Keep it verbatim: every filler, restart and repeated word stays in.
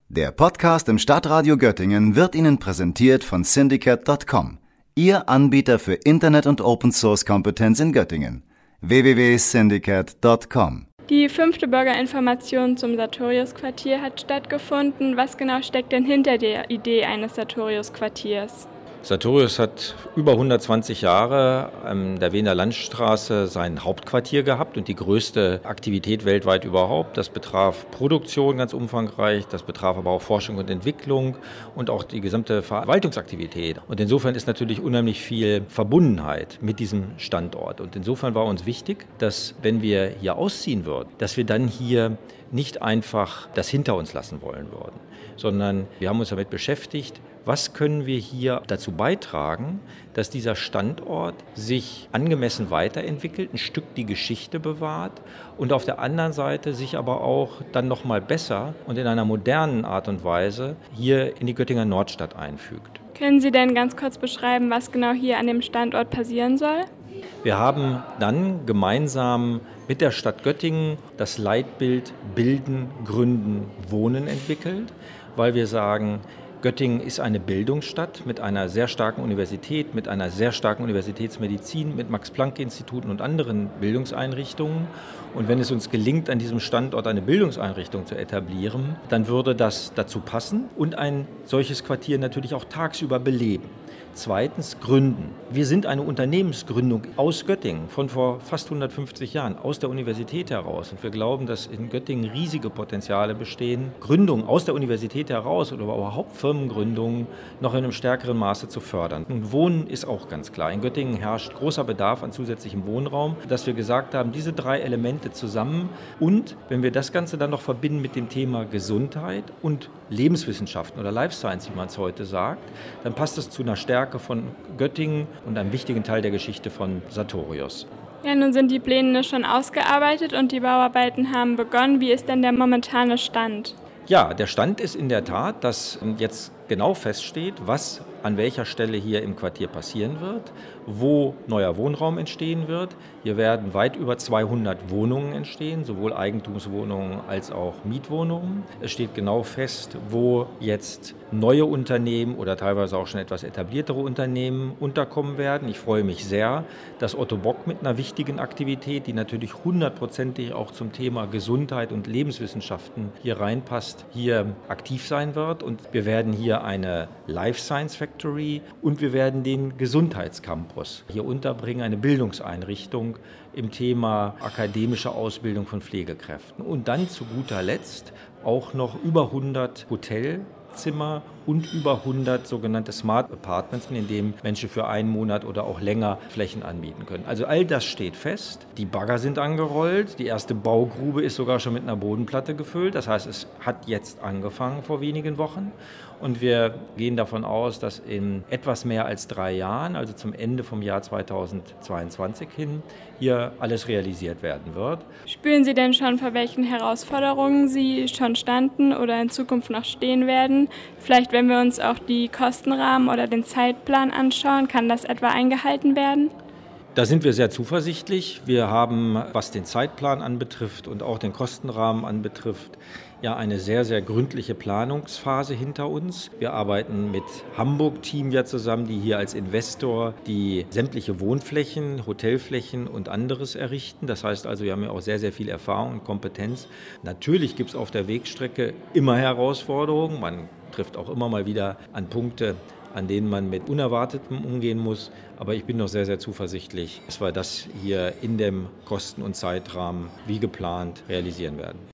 Der Podcast im Stadtradio Göttingen wird Ihnen präsentiert von Syndicate Punkt com, Ihr Anbieter für Internet- und Open-Source-Kompetenz in Göttingen. w w w punkt syndicate punkt com. Die fünfte Bürgerinformation zum Sartorius-Quartier hat stattgefunden. Was genau steckt denn hinter der Idee eines Sartorius-Quartiers? Sartorius hat über hundertzwanzig Jahre an der Wiener Landstraße sein Hauptquartier gehabt und die größte Aktivität weltweit überhaupt. Das betraf Produktion ganz umfangreich, das betraf aber auch Forschung und Entwicklung und auch die gesamte Verwaltungsaktivität. Und insofern ist natürlich unheimlich viel Verbundenheit mit diesem Standort. Und insofern war uns wichtig, dass wenn wir hier ausziehen würden, dass wir dann hier nicht einfach das hinter uns lassen wollen würden, sondern wir haben uns damit beschäftigt, was können wir hier dazu beitragen, dass dieser Standort sich angemessen weiterentwickelt, ein Stück die Geschichte bewahrt und auf der anderen Seite sich aber auch dann noch mal besser und in einer modernen Art und Weise hier in die Göttinger Nordstadt einfügt. Können Sie denn ganz kurz beschreiben, was genau hier an dem Standort passieren soll? Wir haben dann gemeinsam mit der Stadt Göttingen das Leitbild Bilden, Gründen, Wohnen entwickelt, weil wir sagen, Göttingen ist eine Bildungsstadt mit einer sehr starken Universität, mit einer sehr starken Universitätsmedizin, mit Max-Planck-Instituten und anderen Bildungseinrichtungen. Und wenn es uns gelingt, an diesem Standort eine Bildungseinrichtung zu etablieren, dann würde das dazu passen und ein solches Quartier natürlich auch tagsüber beleben. Zweitens, gründen. Wir sind eine Unternehmensgründung aus Göttingen von vor fast hundertfünfzig Jahren, aus der Universität heraus. Und wir glauben, dass in Göttingen riesige Potenziale bestehen, Gründungen aus der Universität heraus oder überhaupt Firmengründungen noch in einem stärkeren Maße zu fördern. Und Wohnen ist auch ganz klar. In Göttingen herrscht großer Bedarf an zusätzlichem Wohnraum, dass wir gesagt haben, diese drei Elemente zusammen und wenn wir das Ganze dann noch verbinden mit dem Thema Gesundheit und Lebenswissenschaften oder Life Science, wie man es heute sagt, dann passt es zu einer Stärke von Göttingen und einem wichtigen Teil der Geschichte von Sartorius. Ja, nun sind die Pläne schon ausgearbeitet und die Bauarbeiten haben begonnen. Wie ist denn der momentane Stand? Ja, der Stand ist in der Tat, dass jetzt genau feststeht, was an welcher Stelle hier im Quartier passieren wird, wo neuer Wohnraum entstehen wird. Hier werden weit über zweihundert Wohnungen entstehen, sowohl Eigentumswohnungen als auch Mietwohnungen. Es steht genau fest, wo jetzt neue Unternehmen oder teilweise auch schon etwas etabliertere Unternehmen unterkommen werden. Ich freue mich sehr, dass Otto Bock mit einer wichtigen Aktivität, die natürlich hundertprozentig auch zum Thema Gesundheit und Lebenswissenschaften hier reinpasst, hier aktiv sein wird. Und wir werden hier eine Life Science Factory und wir werden den Gesundheitscampus hier unterbringen, eine Bildungseinrichtung im Thema akademische Ausbildung von Pflegekräften. Und dann zu guter Letzt auch noch über hundert Hotelzimmer und über hundert sogenannte Smart Apartments, in denen Menschen für einen Monat oder auch länger Flächen anbieten können. Also all das steht fest. Die Bagger sind angerollt. Die erste Baugrube ist sogar schon mit einer Bodenplatte gefüllt. Das heißt, es hat jetzt angefangen vor wenigen Wochen. Und wir gehen davon aus, dass in etwas mehr als drei Jahren, also zum Ende vom Jahr zweitausendzweiundzwanzig hin, hier alles realisiert werden wird. Spüren Sie denn schon, vor welchen Herausforderungen Sie schon standen oder in Zukunft noch stehen werden? Vielleicht, wenn wir uns auch die Kostenrahmen oder den Zeitplan anschauen, kann das etwa eingehalten werden? Da sind wir sehr zuversichtlich. Wir haben, was den Zeitplan anbetrifft und auch den Kostenrahmen anbetrifft, ja eine sehr, sehr gründliche Planungsphase hinter uns. Wir arbeiten mit Hamburg-Team ja zusammen, die hier als Investor die sämtliche Wohnflächen, Hotelflächen und anderes errichten. Das heißt also, wir haben ja auch sehr, sehr viel Erfahrung und Kompetenz. Natürlich gibt es auf der Wegstrecke immer Herausforderungen. Man trifft auch immer mal wieder an Punkte, an denen man mit Unerwartetem umgehen muss. Aber ich bin noch sehr, sehr zuversichtlich, dass wir das hier in dem Kosten- und Zeitrahmen wie geplant realisieren werden.